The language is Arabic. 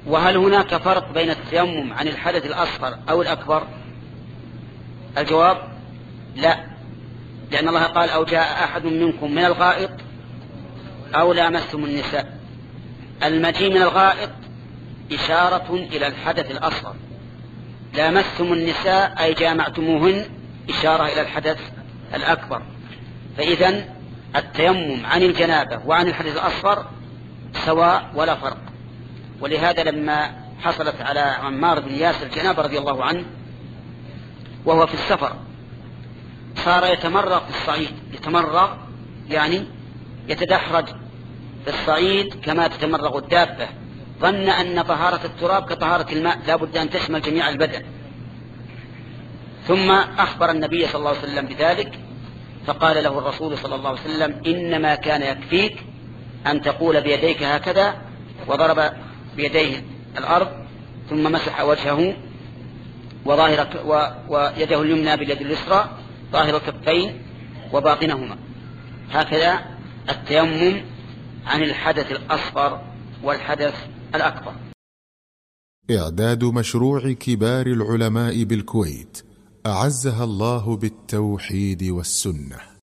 وهل هناك فرق بين التيمم عن الحدث الأصغر أو الأكبر؟ الجواب لا، لأن الله قال أو جاء أحد منكم من الغائط أو لامستم النساء. المجيء من الغائط إشارة إلى الحدث الأصغر، لامستم النساء أي جامعتموهن إشارة إلى الحدث الأكبر. فإذن التيمم عن الجنابة وعن الحدث الأصغر سواء ولا فرق. ولهذا لما حصلت على عمار بن ياسر الجنابة رضي الله عنه وهو في السفر صار يتمرغ في الصعيد، يتمرغ يعني يتدحرج في الصعيد كما تتمرغ الدابة، ظن أن طهارة التراب كطهارة الماء لا بد أن تشمل جميع البدن. ثم أخبر النبي صلى الله عليه وسلم بذلك، فقال له الرسول صلى الله عليه وسلم إنما كان يكفيك أن تقول بيديك هكذا، وضرب بيديه الأرض ثم مسح وجهه ويده اليمنى باليد اليسرى ظاهر الكفين وباطنهما. هكذا التيمم عن الحدث الأصغر والحدث الأكبر. إعداد مشروع كبار العلماء بالكويت أعزها الله بالتوحيد والسنة.